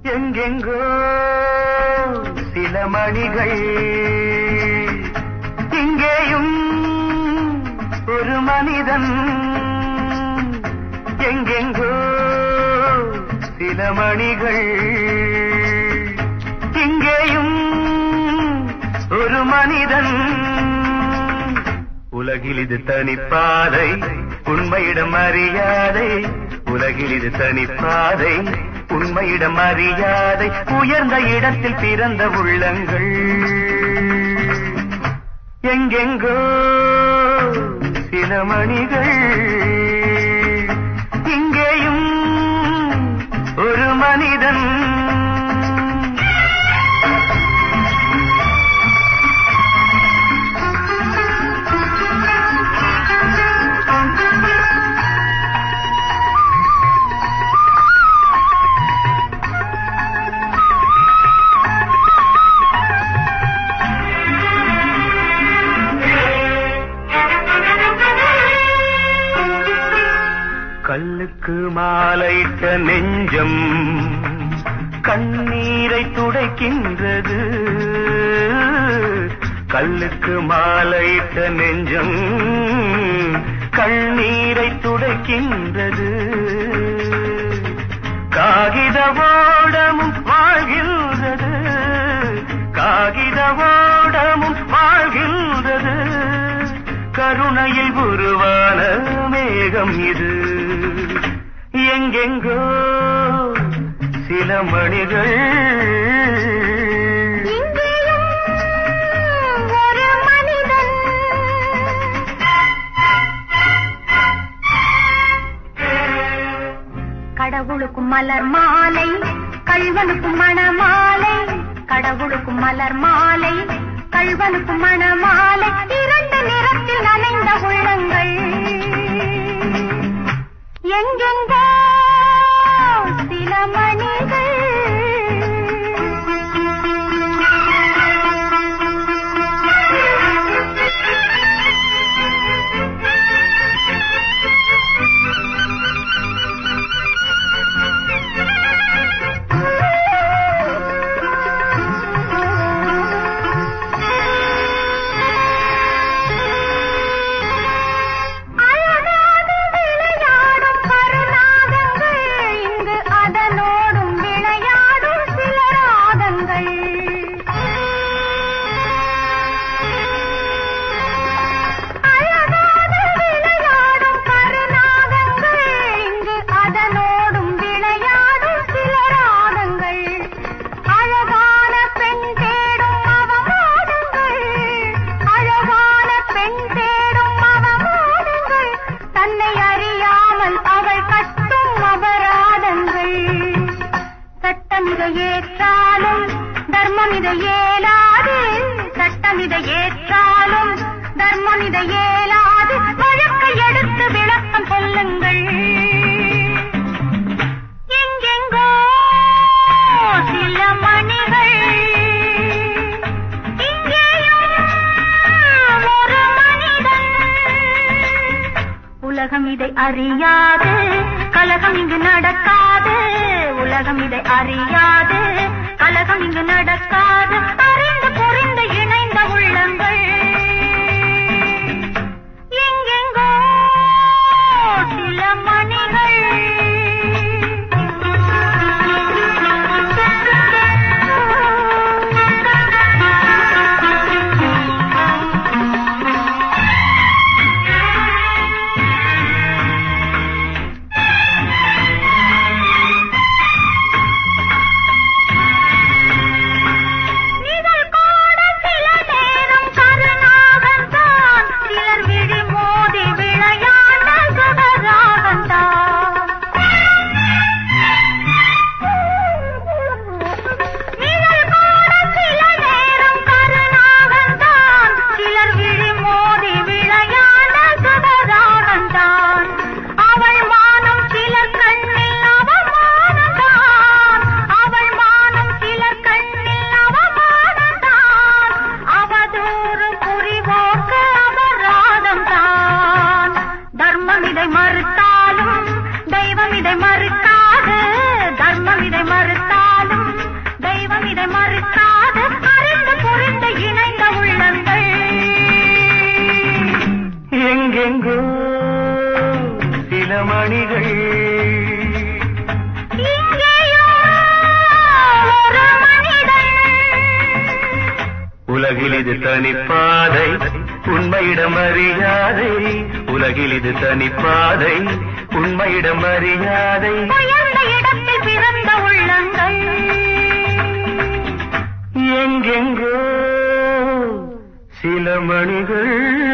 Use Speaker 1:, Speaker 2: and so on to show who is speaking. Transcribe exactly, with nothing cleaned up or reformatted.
Speaker 1: எங்கெங்கோ சில மணிகள் இங்கேயும் ஒரு மனிதன் எங்கெங்கோ சில மணிகள் இங்கேயும் ஒரு மனிதன் உலகில் இது தனிப்பாதை உண்மையிடம் அறியாதை உலகில் இது தனிப்பாதை உண்மையிடம் அறியாதை உயர்ந்த இடத்தில் பிறந்த உள்ளங்கள் எங்கெங்கோ சில மணிகள் இங்கேயும் ஒரு மனிதன் கல்லுக்கு மாலையிட்ட நெஞ்சம் கண்ணீரை துடைக்கின்றது கல்லுக்கு மாலையிட்ட நெஞ்சம் கண்ணீரை துடைக்கின்றது காகித ஓடமும் வாழ்கின்றது காகித ஓடமும் வாழ்கின்றது கருணையில் உருவான மேகம் இது எங்கெங்கோ சில மணிகள்
Speaker 2: ஒரு மனிதன் கடவுளுக்கும் மலர் மாலை கள்வனுக்கும் மணமாலை கடவுளுக்கும் மலர் மாலை கள்வனுக்கும் மணமாலை இரண்டு நிறத்தில் நனைந்த உள்ளங்கள் எங்கெங்கோ சில மணிகள் உலகம் இதை அறியாது கலகம் இங்கு நடக்காது உலகம் இதை அறியாது கலகம் இங்கு நடக்காது அறிந்து புரிந்து இணைந்த உள்ளங்கள் எங்கெங்கோ சில மணிகள் கருணா
Speaker 1: மணிகள்
Speaker 2: இங்கேயோ ஒரு மனிதன்.
Speaker 1: உலகில் இது தனிப்பாதை உண்மையிடம் அறியாதை உலகில் இது தனிப்பாதை உண்மையிடம் அறியாதை
Speaker 2: உயர்ந்த இடத்தில் பிறந்த உள்ளங்கள்
Speaker 1: எங்கெங்கோ சில மணிகள்